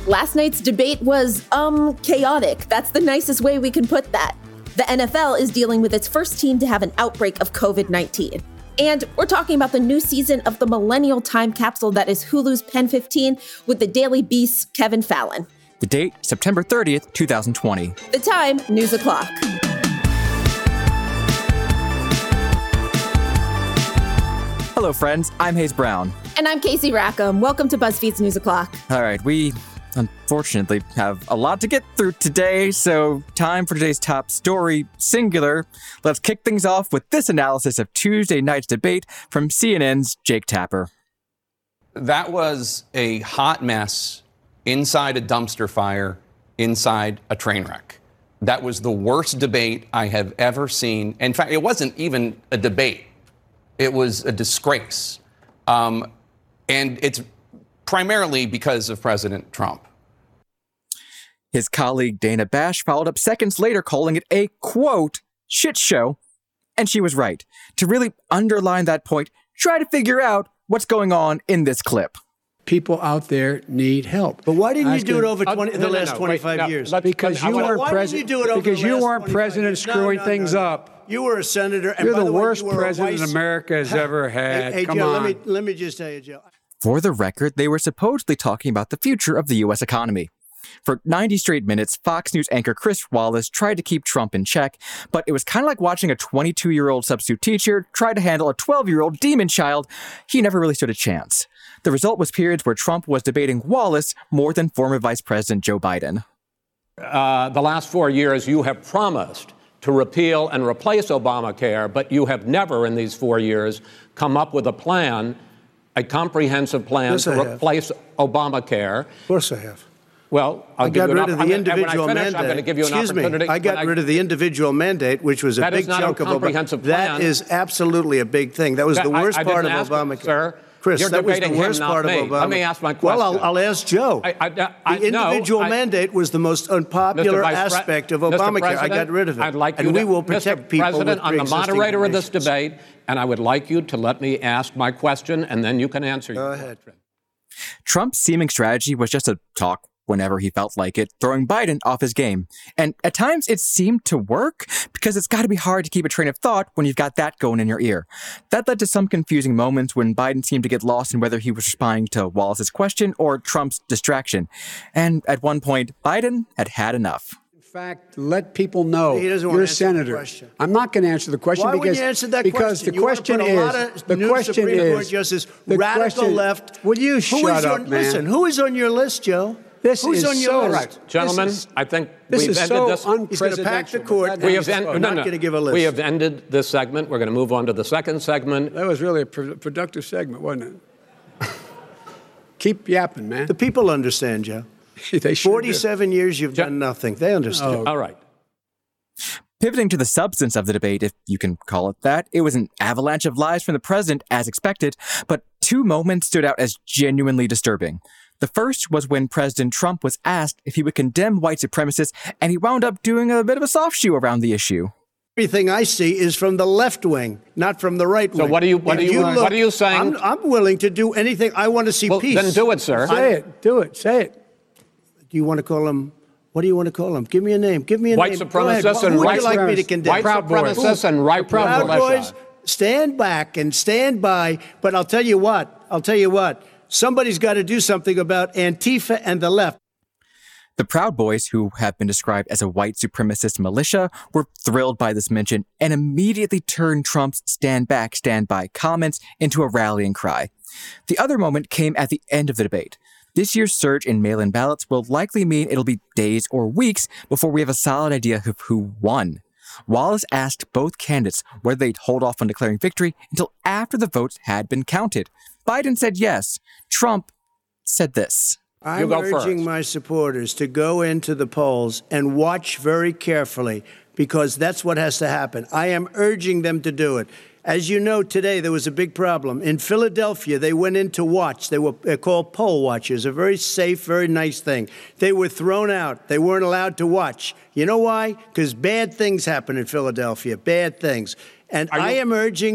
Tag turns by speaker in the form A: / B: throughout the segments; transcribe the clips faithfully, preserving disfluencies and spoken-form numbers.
A: Last night's debate was, um, chaotic. That's the nicest way we can put that. The N F L is dealing with its first team to have an outbreak of covid nineteen. And we're talking about the new season of the millennial time capsule that is Hulu's Pen fifteen with the Daily Beast's Kevin Fallon.
B: The date, September thirtieth, twenty twenty.
A: The time, news o'clock.
B: Hello, friends. I'm Hayes Brown.
A: And I'm Casey Rackham. Welcome to BuzzFeed's News O'Clock.
B: All right, we unfortunately have a lot to get through today, so time for today's top story, singular. Let's kick things off with this analysis of Tuesday night's debate from C N N's Jake Tapper.
C: That was a hot mess inside a dumpster fire, inside a train wreck. That was the worst debate I have ever seen. In fact, it wasn't even a debate. It was a disgrace. Um, and it's primarily because of President Trump.
B: His colleague Dana Bash followed up seconds later, calling it a, quote, shit show. And she was right. To really underline that point, try to figure out what's going on in this clip.
D: People out there need help.
E: But why didn't you do
D: gonna,
E: it over twenty,
D: uh,
E: the
D: no,
E: last
D: no, no,
E: twenty-five
D: wait, no,
E: years?
D: Because you weren't president.
E: You
D: because you weren't president
E: years?
D: screwing
E: no, no,
D: things
E: no.
D: up.
E: You were a senator. And
D: You're
E: by
D: the,
E: the way,
D: worst
E: you were
D: president
E: vice...
D: America has ever had.
E: Hey, hey
D: Come
E: Joe,
D: on.
E: let me let me just tell you, Joe.
B: For the record, they were supposedly talking about the future of the U S economy. For ninety straight minutes, Fox News anchor Chris Wallace tried to keep Trump in check, but it was kind of like watching a twenty-two-year-old substitute teacher try to handle a twelve-year-old demon child. He never really stood a chance. The result was periods where Trump was debating Wallace more than former Vice President Joe Biden.
F: Uh, the last four years, you have promised to repeal and replace Obamacare, but you have never in these four years come up with a plan, a comprehensive plan
E: yes,
F: to replace Obamacare.
E: Of course I have.
F: Well, I'll
E: I got
F: give you
E: rid
F: an
E: of the
F: op-
E: individual
F: when I finish,
E: mandate.
F: I'm going to give you an
E: Excuse
F: opportunity.
E: me. I got
F: I,
E: rid of the individual mandate, which was a
F: that
E: big
F: is not
E: chunk
F: a
E: of
F: comprehensive
E: Obama.
F: plan.
E: That is absolutely a big thing. That was
F: That-
E: the worst
F: I, I
E: part of
F: didn't ask
E: Obamacare.
F: It, sir.
E: Chris,
F: You're
E: that was the
F: debating
E: worst
F: him, not
E: part
F: me.
E: of Obamacare.
F: Let me ask my question.
E: Well, I'll, I'll ask Joe.
F: I, I, I,
E: the individual
F: no,
E: mandate was the most unpopular
F: Mister Vice
E: aspect of
F: Mister
E: Obamacare.
F: President,
E: I got rid of it.
F: I'd like
E: and
F: you
E: we
F: to,
E: will protect
F: Mister
E: people
F: President,
E: with
F: I'm the
E: pre-existing
F: moderator of this
E: conditions.
F: debate, and I would like you to let me ask my question, and then you can answer
E: Go
F: your
E: ahead.
F: question.
B: Trump's seeming strategy was just to talk whenever he felt like it, throwing Biden off his game. And at times it seemed to work, because it's got to be hard to keep a train of thought when you've got that going in your ear. That led to some confusing moments when Biden seemed to get lost in whether he was responding to Wallace's question or Trump's distraction. And at one point, Biden had had enough.
D: In fact, let people know
E: He doesn't want
D: you're a
E: to answer the
D: senator.
E: question.
D: I'm not going to answer the question
E: Why
D: because
E: wouldn't you answer that
D: because
E: question?
D: the
E: You wanna
D: question
E: put a
D: is
E: lot of
D: the
E: new
D: question
E: Supreme
D: is
E: Court justice,
D: the
E: radical
D: question,
E: left.
D: Will you
E: Who
D: shut
E: is
D: up,
E: on,
D: man?
E: Listen, who is on your list, Joe?
D: This
E: Who's
D: is
E: on your
D: so
E: list?
D: right.
F: Gentlemen,
D: This is,
F: I think
D: this
F: we've
D: is
F: ended
D: so
F: this.
E: He's going to pack the
D: unprecedented.
E: court.
F: We
E: and
F: have
E: he's
F: en-
E: not
F: no, no.
E: going to give a list.
F: We have ended this segment. We're going to move on to the second segment.
D: That was really a pro- productive segment, wasn't it? Keep yapping, man.
E: The people understand, Joe.
D: They sure
E: forty-seven years you've
F: Jo-
E: done nothing. They understand.
D: Oh.
F: All right.
B: Pivoting to the substance of the debate, if you can call it that, it was an avalanche of lies from the president, as expected, but two moments stood out as genuinely disturbing. The first was when President Trump was asked if he would condemn white supremacists, and he wound up doing a bit of a soft shoe around the issue.
E: Everything I see is from the left wing, not from the right wing.
F: So what are you- what
E: If
F: are you-
E: look-
F: what are you saying?
E: I'm, I'm willing to do anything. I want to see
F: Well,
E: peace.
F: then do it, sir.
D: Say it. Do it. Say it.
E: Do you want to call him? What do you want to call him? Give me a name. Give me a
F: White
E: name. Go ahead.
F: supremacists
E: Who
F: and
E: would
F: right
E: you like me to
D: supremacists.
E: condemn?
F: White
D: Proud Boys.
F: supremacists and right
E: Proud
F: militia.
E: Boys, stand back and stand by. But I'll tell you what. I'll tell you what. Somebody's got to do something about Antifa and the left.
B: The Proud Boys, who have been described as a white supremacist militia, were thrilled by this mention and immediately turned Trump's stand back, stand by comments into a rallying cry. The other moment came at the end of the debate. This year's surge in mail-in ballots will likely mean it'll be days or weeks before we have a solid idea of who won. Wallace asked both candidates whether they'd hold off on declaring victory until after the votes had been counted. Biden said yes. Trump said this.
E: I'm
F: go
E: urging
F: first.
E: my supporters to go into the polls and watch very carefully, because that's what has to happen. I am urging them to do it. As you know, today there was a big problem. In Philadelphia, they went in to watch. They were they're called poll watchers, a very safe, very nice thing. They were thrown out. They weren't allowed to watch. You know why? Because bad things happen in Philadelphia, bad things. And
F: Are
E: I
F: you-
E: am urging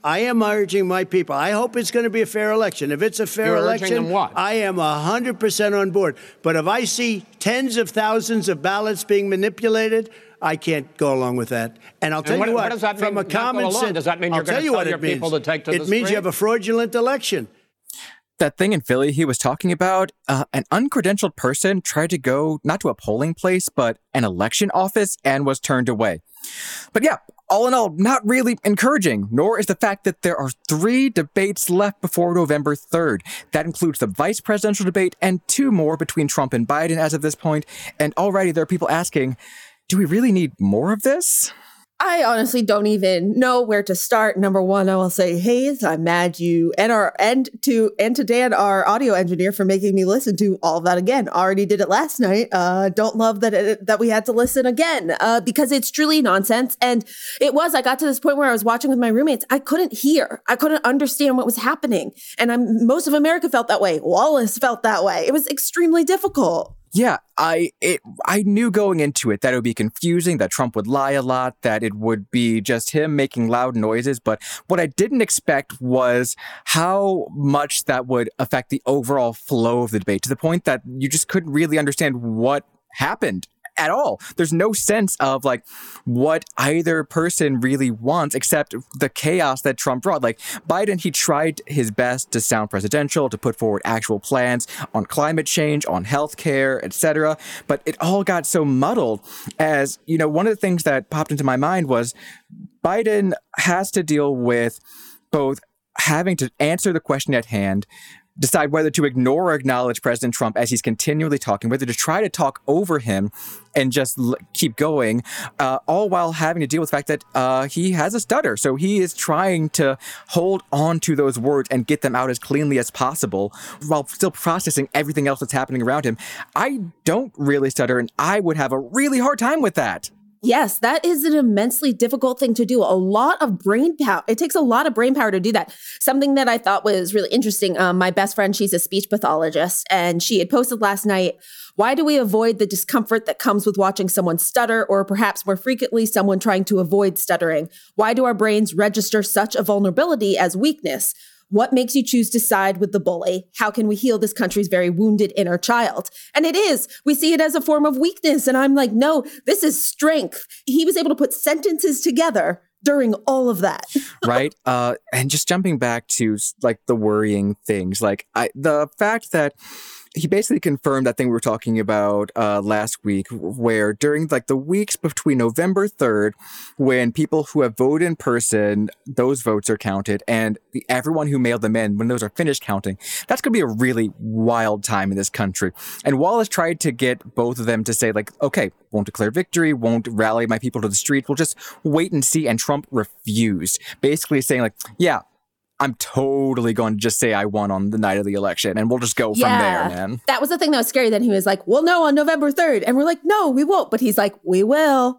E: I am urging my people. I hope it's going to be a fair election. If it's a fair
F: You're
E: election,
F: urging them what?
E: I am one hundred percent on board. But if I see tens of thousands of ballots being manipulated, I can't go along with that. And I'll tell
F: and what,
E: you what,
F: what does that
E: from
F: mean,
E: a common sense,
F: does that mean you're
E: I'll
F: going
E: tell
F: to
E: you
F: tell
E: what
F: your
E: it means.
F: people to take to
E: it
F: the
E: It means
F: street?
E: you have a fraudulent election.
B: That thing in Philly he was talking about, uh, an uncredentialed person tried to go not to a polling place, but an election office and was turned away. But yeah, all in all, not really encouraging, nor is the fact that there are three debates left before November third. That includes the vice presidential debate and two more between Trump and Biden as of this point. And already there are people asking, do we really need more of this?
A: I honestly don't even know where to start. Number one, I will say, Hayes, I'm mad you and our and to and to Dan, our audio engineer, for making me listen to all of that again. Already did it last night. Uh, don't love that it, that we had to listen again uh, because it's truly nonsense. And it was. I got to this point where I was watching with my roommates. I couldn't hear. I couldn't understand what was happening. And I'm most of America felt that way. Wallace felt that way. It was extremely difficult.
B: Yeah, I it I knew going into it that it would be confusing, that Trump would lie a lot, that it would be just him making loud noises. But what I didn't expect was how much that would affect the overall flow of the debate, to the point that you just couldn't really understand what happened at all. There's no sense of like what either person really wants except the chaos that Trump brought. Like Biden, he tried his best to sound presidential, to put forward actual plans on climate change, on healthcare, et cetera. But it all got so muddled as, you know, one of the things that popped into my mind was Biden has to deal with both having to answer the question at hand, decide whether to ignore or acknowledge President Trump as he's continually talking, whether to try to talk over him and just l- keep going, uh, all while having to deal with the fact that uh, he has a stutter. So he is trying to hold on to those words and get them out as cleanly as possible while still processing everything else that's happening around him. I don't really stutter, and I would have a really hard time with that.
A: Yes, that is an immensely difficult thing to do. A lot of brain power. It takes a lot of brain power to do that. Something that I thought was really interesting. Um, my best friend, she's a speech pathologist, and she had posted last night, why do we avoid the discomfort that comes with watching someone stutter, or perhaps more frequently, someone trying to avoid stuttering? Why do our brains register such a vulnerability as weakness? What makes you choose to side with the bully? How can we heal this country's very wounded inner child? And it is. We see it as a form of weakness. And I'm like, no, this is strength. He was able to put sentences together during all of that.
B: Right. Uh, and just jumping back to like the worrying things, like I, the fact that he basically confirmed that thing we were talking about uh, last week, where during like the weeks between November third, when people who have voted in person, those votes are counted, and the, everyone who mailed them in, when those are finished counting, that's going to be a really wild time in this country. And Wallace tried to get both of them to say like, okay, won't declare victory, won't rally my people to the street, we'll just wait and see. And Trump refused, basically saying like, yeah, I'm totally going to just say I won on the night of the election, and we'll just go
A: Yeah.
B: from there, man.
A: That was the thing that was scary. Then he was like, well, no, on November third. And we're like, no, we won't. But he's like, we will.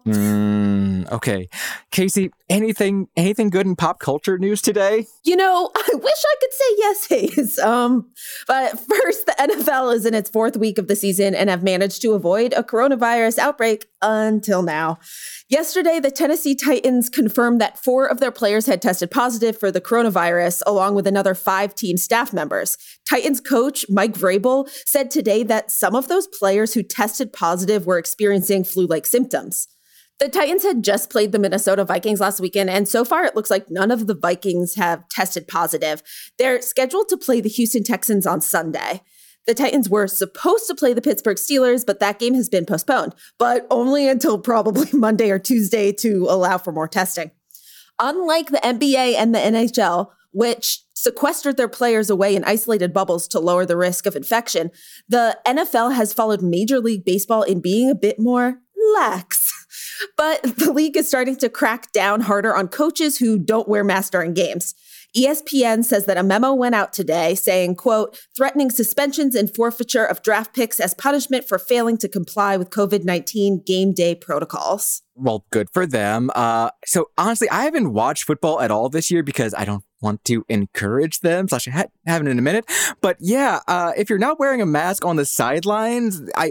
B: Mm, okay. Casey, anything anything good in pop culture news today?
A: You know, I wish I could say yes, Hayes. Um, but first, the N F L is in its fourth week of the season and have managed to avoid a coronavirus outbreak until now. Yesterday, the Tennessee Titans confirmed that four of their players had tested positive for the coronavirus, along with another five team staff members. Titans coach Mike Vrabel said today that some of those players who tested positive were experiencing flu-like symptoms. The Titans had just played the Minnesota Vikings last weekend, and so far it looks like none of the Vikings have tested positive. They're scheduled to play the Houston Texans on Sunday. The Titans were supposed to play the Pittsburgh Steelers, but that game has been postponed, but only until probably Monday or Tuesday to allow for more testing. Unlike the N B A and the N H L, which sequestered their players away in isolated bubbles to lower the risk of infection, the N F L has followed Major League Baseball in being a bit more lax. But the league is starting to crack down harder on coaches who don't wear masks during games. E S P N says that a memo went out today saying, quote, threatening suspensions and forfeiture of draft picks as punishment for failing to comply with covid nineteen game day protocols.
B: Well, good for them. Uh, so honestly, I haven't watched football at all this year because I don't want to encourage them, slash I ha- haven't in a minute. But yeah, uh, if you're not wearing a mask on the sidelines, I, I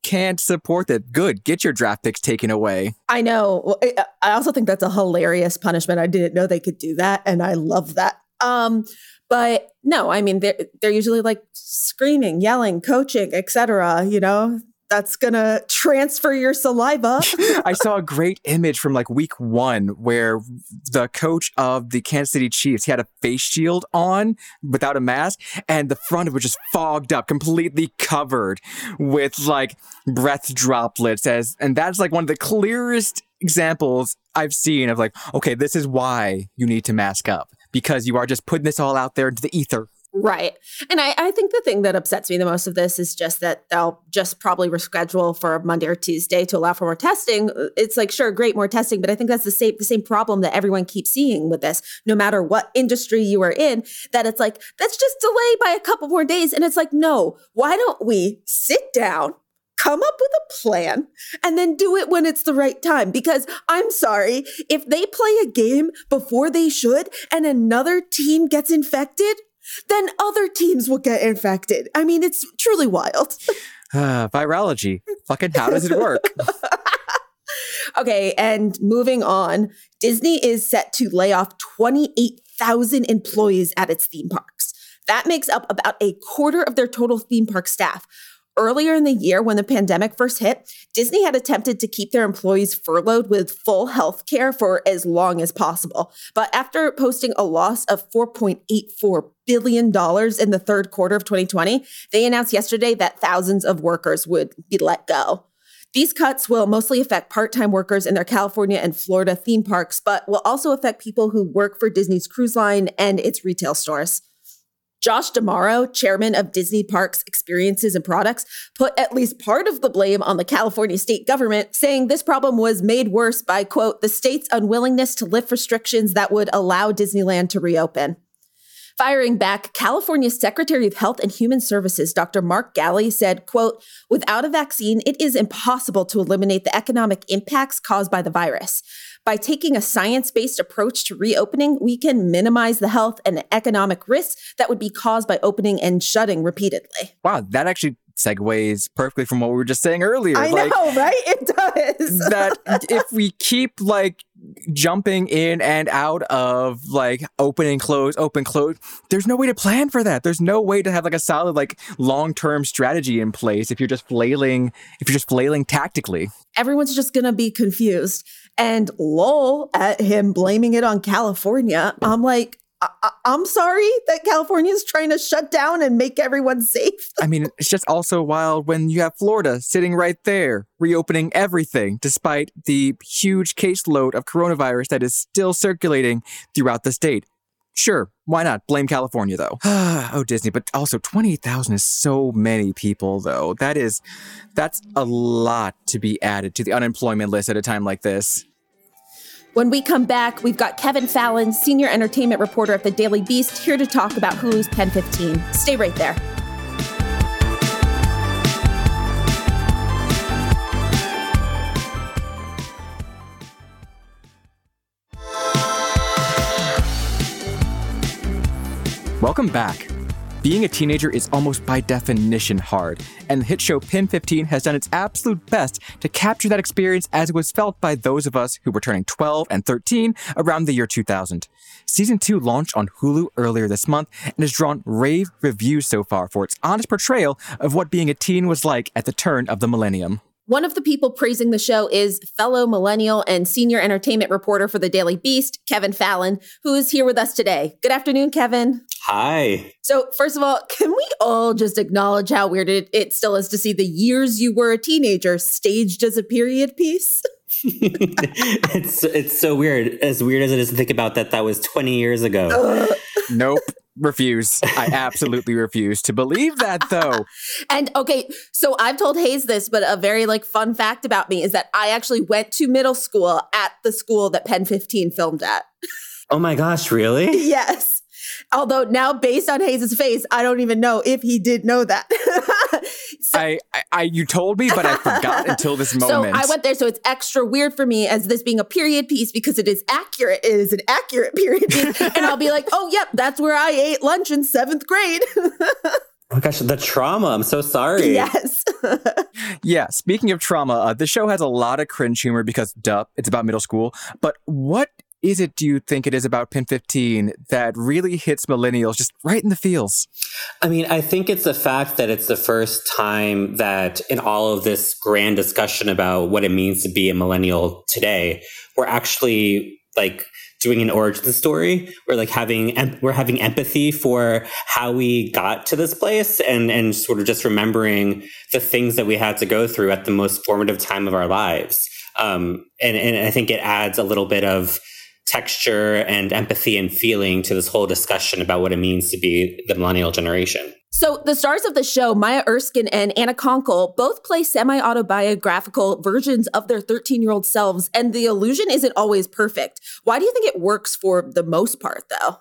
B: can't support that. Good. Get your draft picks taken away.
A: I know. I also think that's a hilarious punishment. I didn't know they could do that, and I love that. Um, but no, I mean, they're, they're usually like screaming, yelling, coaching, et cetera, you know? That's going to transfer your saliva.
B: I saw a great image from like week one where the coach of the Kansas City Chiefs, he had a face shield on without a mask, and the front of it was just fogged up, completely covered with like breath droplets. As and that's like one of the clearest examples I've seen of like, okay, this is why you need to mask up, because you are just putting this all out there into the ether.
A: Right. And I, I think the thing that upsets me the most of this is just that they'll just probably reschedule for Monday or Tuesday to allow for more testing. It's like, sure, great, more testing. But I think that's the same, the same problem that everyone keeps seeing with this, no matter what industry you are in, that it's like, that's just delay by a couple more days. And it's like, no, why don't we sit down, come up with a plan, and then do it when it's the right time? Because I'm sorry, if they play a game before they should and another team gets infected, then other teams will get infected. I mean, it's truly wild.
B: Uh, virology. Fucking how does it work?
A: Okay, and moving on, Disney is set to lay off twenty-eight thousand employees at its theme parks. That makes up about a quarter of their total theme park staff. Earlier in the year, when the pandemic first hit, Disney had attempted to keep their employees furloughed with full health care for as long as possible. But after posting a loss of four point eight four billion dollars in the third quarter of twenty twenty, they announced yesterday that thousands of workers would be let go. These cuts will mostly affect part-time workers in their California and Florida theme parks, but will also affect people who work for Disney's cruise line and its retail stores. Josh D'Amaro, chairman of Disney Parks Experiences and Products, put at least part of the blame on the California state government, saying this problem was made worse by, quote, the state's unwillingness to lift restrictions that would allow Disneyland to reopen. Firing back, California's Secretary of Health and Human Services, Doctor Mark Ghaly, said, quote, without a vaccine, it is impossible to eliminate the economic impacts caused by the virus. By taking a science-based approach to reopening, we can minimize the health and economic risks that would be caused by opening and shutting repeatedly.
B: Wow, that actually segues perfectly from what we were just saying earlier.
A: I
B: like,
A: know, right? It does.
B: That if we keep like jumping in and out of like open and close, open, close, there's no way to plan for that. There's no way to have like a solid like long-term strategy in place if you're just flailing, if you're just flailing tactically. Everyone's
A: just going to be confused. And lol at him blaming it on California. I'm like, I- I'm sorry that California is trying to shut down and make everyone safe.
B: I mean, it's just also wild when you have Florida sitting right there, reopening everything, despite the huge caseload of coronavirus that is still circulating throughout the state. Sure, why not? Blame California, though. Oh, Disney, but also twenty-eight thousand is so many people, though. That is, that's a lot to be added to the unemployment list at a time like this.
A: When we come back, we've got Kevin Fallon, senior entertainment reporter at the Daily Beast, here to talk about Hulu's Pen fifteen. Stay right there.
B: Welcome back. Being a teenager is almost by definition hard, and the hit show Pen fifteen has done its absolute best to capture that experience as it was felt by those of us who were turning twelve and thirteen around the year two thousand. Season two launched on Hulu earlier this month and has drawn rave reviews so far for its honest portrayal of what being a teen was like at the turn of the millennium.
A: One of the people praising the show is fellow millennial and senior entertainment reporter for the Daily Beast, Kevin Fallon, who is here with us today. Good afternoon, Kevin.
G: Hi.
A: So first of all, can we all just acknowledge how weird it, it still is to see the years you were a teenager staged as a period piece?
G: it's it's so weird. As weird as it is to think about that, that was twenty years ago.
A: Uh.
B: Nope. Refuse. I absolutely refuse to believe that, though.
A: And okay, so I've told Hayes this, but a very like fun fact about me is that I actually went to middle school at the school that Pen fifteen filmed at.
G: Oh my gosh, really?
A: Yes. Although now, based on Hayes' face, I don't even know if he did know that.
B: so, I, I, I, you told me, but I forgot until this moment.
A: So I went there, so it's extra weird for me as this being a period piece because it is accurate. It is an accurate period piece, and I'll be like, "Oh, yep, that's where I ate lunch in seventh grade."
G: Oh my gosh, the trauma. I'm so sorry.
A: Yes.
B: Yeah, speaking of trauma, uh, the show has a lot of cringe humor because, duh, it's about middle school. But what is it, do you think it is about Pen fifteen that really hits millennials just right in the feels?
G: I mean, I think it's the fact that it's the first time that in all of this grand discussion about what it means to be a millennial today, we're actually like doing an origin story. We're like having, we're having empathy for how we got to this place and, and sort of just remembering the things that we had to go through at the most formative time of our lives. Um, and, and I think it adds a little bit of texture and empathy and feeling to this whole discussion about what it means to be the millennial generation.
A: So the stars of the show, Maya Erskine and Anna Konkle, both play semi-autobiographical versions of their thirteen-year-old selves, and the illusion isn't always perfect. Why do you think it works for the most part, though?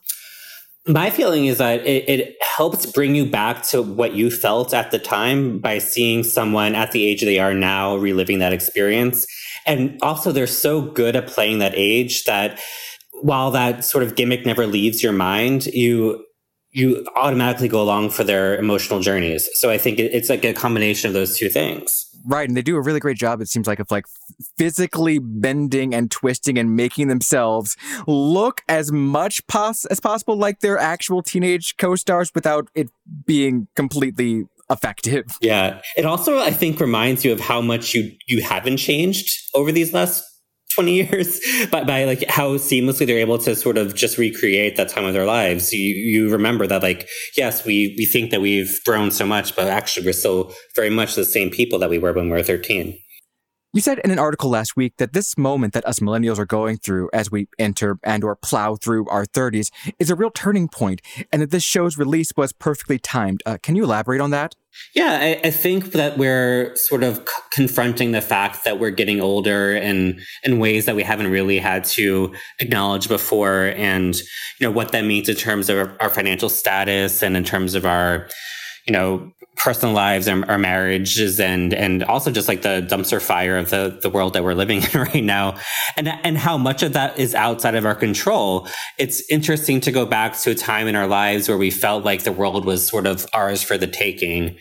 G: My feeling is that it, it helps bring you back to what you felt at the time by seeing someone at the age they are now reliving that experience. And also, they're so good at playing that age that while that sort of gimmick never leaves your mind, you you automatically go along for their emotional journeys. So I think it, it's like a combination of those two things.
B: Right, and they do a really great job, it seems like, of like physically bending and twisting and making themselves look as much pos- as possible like their actual teenage co-stars without it being completely effective.
G: Yeah. It also, I think, reminds you of how much you you haven't changed over these last twenty years, but by like how seamlessly they're able to sort of just recreate that time of their lives. You you remember that, like, yes, we we think that we've grown so much, but actually we're still very much the same people that we were when we were thirteen.
B: You said in an article last week that this moment that us millennials are going through as we enter and or plow through our thirties is a real turning point, and that this show's release was perfectly timed. Uh, can you elaborate on that?
G: Yeah, I, I think that we're sort of c- confronting the fact that we're getting older in, in ways that we haven't really had to acknowledge before, and you know what that means in terms of our, our financial status and in terms of our, you know, personal lives and our marriages, and and also just like the dumpster fire of the, the world that we're living in right now, and and how much of that is outside of our control. It's interesting to go back to a time in our lives where we felt like the world was sort of ours for the taking,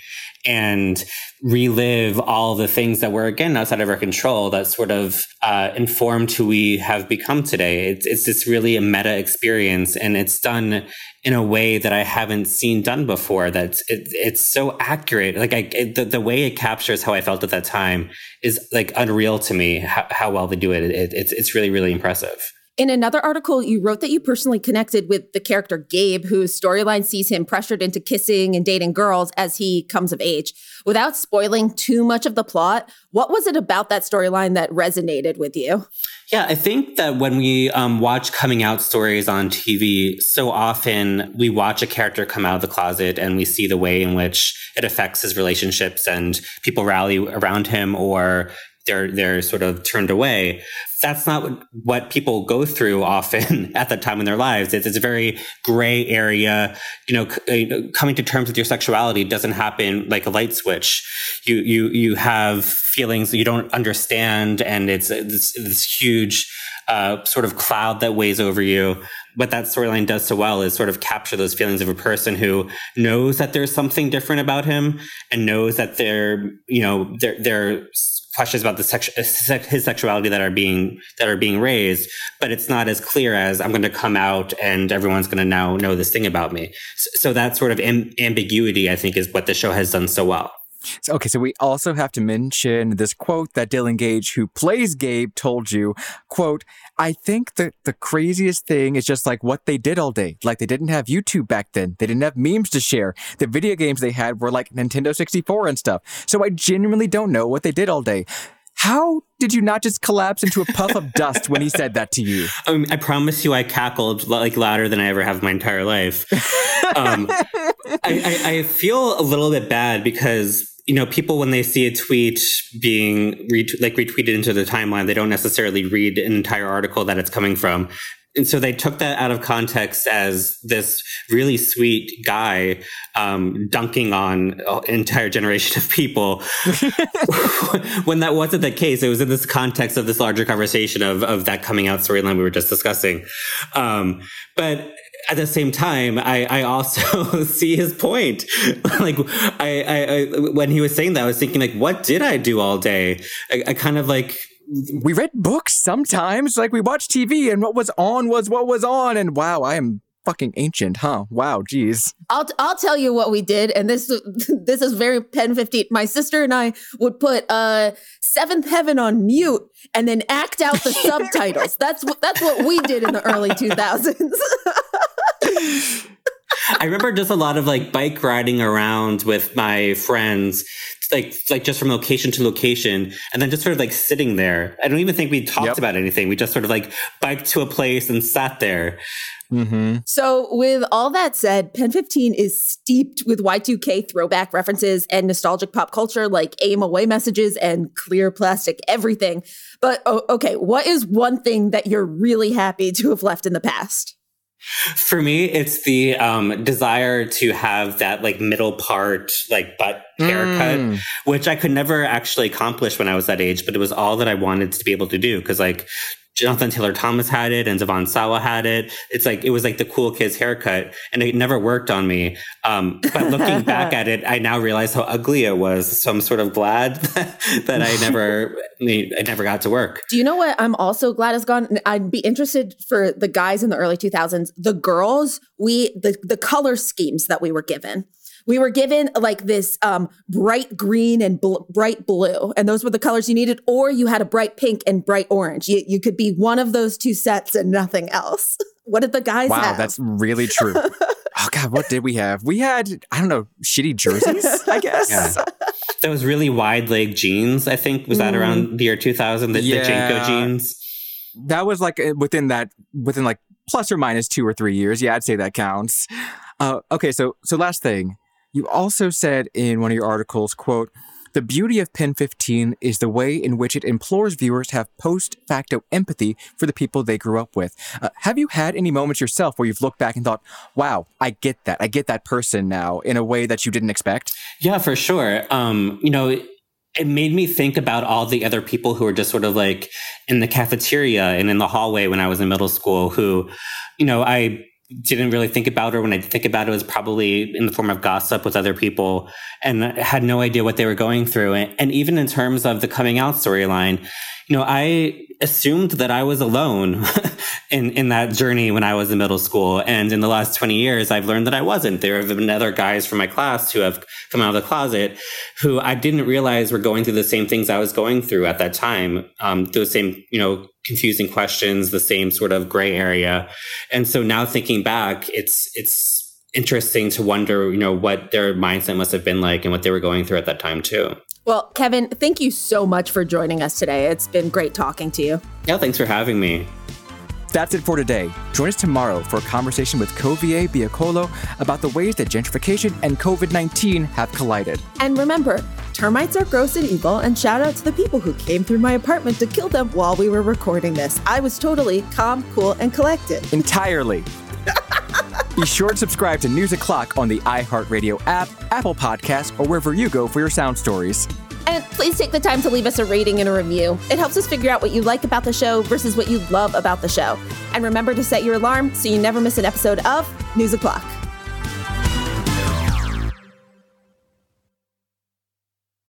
G: and relive all the things that were, again, outside of our control that sort of uh, informed who we have become today. It's, it's this really a meta experience, and it's done in a way that I haven't seen done before. That's it, it's so accurate. Like I, it, the, the way it captures how I felt at that time is like unreal to me. How, how well they do it. it it's it's really really impressive.
A: In another article, you wrote that you personally connected with the character Gabe, whose storyline sees him pressured into kissing and dating girls as he comes of age. Without spoiling too much of the plot, what was it about that storyline that resonated with you?
G: Yeah, I think that when we um, watch coming out stories on T V, so often we watch a character come out of the closet and we see the way in which it affects his relationships and people rally around him, or they're they're sort of turned away. That's not what people go through often at that time in their lives. It's, it's a very gray area. You know, c- coming to terms with your sexuality doesn't happen like a light switch. You you you have feelings that you don't understand, and it's this, this huge uh, sort of cloud that weighs over you. What that storyline does so well is sort of capture those feelings of a person who knows that there's something different about him and knows that there, you know, there there questions about the sex, his sexuality that are being that are being raised, but it's not as clear as I'm going to come out and everyone's going to now know this thing about me. So, so that sort of am- ambiguity, I think, is what the show has done so well.
B: So, okay, so we also have to mention this quote that Dylan Gage, who plays Gabe, told you, quote, I think that the craziest thing is just like what they did all day. Like they didn't have YouTube back then. They didn't have memes to share. The video games they had were like Nintendo sixty-four and stuff. So I genuinely don't know what they did all day. How did you not just collapse into a puff of dust when he said that to you?
G: I mean, I promise you I cackled like louder than I ever have my entire life. um, I, I, I feel a little bit bad because, you know, people, when they see a tweet being re- like retweeted into the timeline, they don't necessarily read an entire article that it's coming from. And so they took that out of context as this really sweet guy um, dunking on an entire generation of people. When that wasn't the case, it was in this context of this larger conversation of, of that coming out storyline we were just discussing. Um, but at the same time, I, I also see his point. Like, I, I, I, when he was saying that, I was thinking, like, what did I do all day? I, I kind of like...
B: We read books sometimes. Like, we watched T V, and what was on was what was on. And wow, I am fucking ancient, huh? Wow, geez.
A: I'll I'll tell you what we did, and this this is very Pen fifteen. My sister and I would put uh, Seventh Heaven on mute and then act out the subtitles. That's what that's what we did in the early two thousands.
G: I remember just a lot of like bike riding around with my friends, like like just from location to location, and then just sort of like sitting there. I don't even think we talked yep. about anything. We just sort of like biked to a place and sat there.
B: Mm-hmm.
A: So with all that said, Pen fifteen is steeped with Y two K throwback references and nostalgic pop culture like aim away messages and clear plastic everything. But oh, okay, what is one thing that you're really happy to have left in the past?
G: For me, it's the um, desire to have that like middle part, like butt haircut, mm. which I could never actually accomplish when I was that age, but it was all that I wanted to be able to do. Because like Jonathan Taylor Thomas had it and Devon Sawa had it. It's like, it was like the cool kid's haircut, and it never worked on me. Um, but looking back at it, I now realize how ugly it was. So I'm sort of glad that I never, I never got to work.
A: Do you know what I'm also glad is gone? I'd be interested for the guys in the early two thousands, the girls, we, the, the color schemes that we were given. We were given like this um, bright green and bl- bright blue, and those were the colors you needed, or you had a bright pink and bright orange. You, you could be one of those two sets and nothing else. What did the guys
B: wow,
A: have?
B: Wow, that's really true. Oh, God, what did we have? We had, I don't know, shitty jerseys, I guess.
G: Yeah. Those really wide-leg jeans, I think. Was that mm. around the year two thousand? The, yeah. the Jenko jeans?
B: That was like within that, within like plus or minus two or three years. Yeah, I'd say that counts. Uh, okay, so so last thing. You also said in one of your articles, quote, "The beauty of Pen fifteen is the way in which it implores viewers to have post-facto empathy for the people they grew up with." Uh, have you had any moments yourself where you've looked back and thought, wow, I get that. I get that person now in a way that you didn't expect?
G: Yeah, for sure. Um, you know, it made me think about all the other people who were just sort of like in the cafeteria and in the hallway when I was in middle school who, you know, I didn't really think about, or when I did think about it, it was probably in the form of gossip with other people, and I had no idea what they were going through. And, and even in terms of the coming out storyline, you know, I assumed that I was alone in, in that journey when I was in middle school. And in the last twenty years, I've learned that I wasn't. There have been other guys from my class who have come out of the closet who I didn't realize were going through the same things I was going through at that time. Um, those same, you know, confusing questions, the same sort of gray area. And so now thinking back, it's, it's interesting to wonder, you know, what their mindset must have been like and what they were going through at that time too.
A: Well, Kevin, thank you so much for joining us today. It's been great talking to you.
G: Yeah, thanks for having me.
B: That's it for today. Join us tomorrow for a conversation with Kovie Biacolo about the ways that gentrification and covid nineteen have collided.
A: And remember, termites are gross and evil, and shout out to the people who came through my apartment to kill them while we were recording this. I was totally calm, cool, and collected.
B: Entirely. Be sure to subscribe to News O'Clock on the iHeartRadio app, Apple Podcasts, or wherever you go for your sound stories.
A: And please take the time to leave us a rating and a review. It helps us figure out what you like about the show versus what you love about the show. And remember to set your alarm so you never miss an episode of News O'Clock.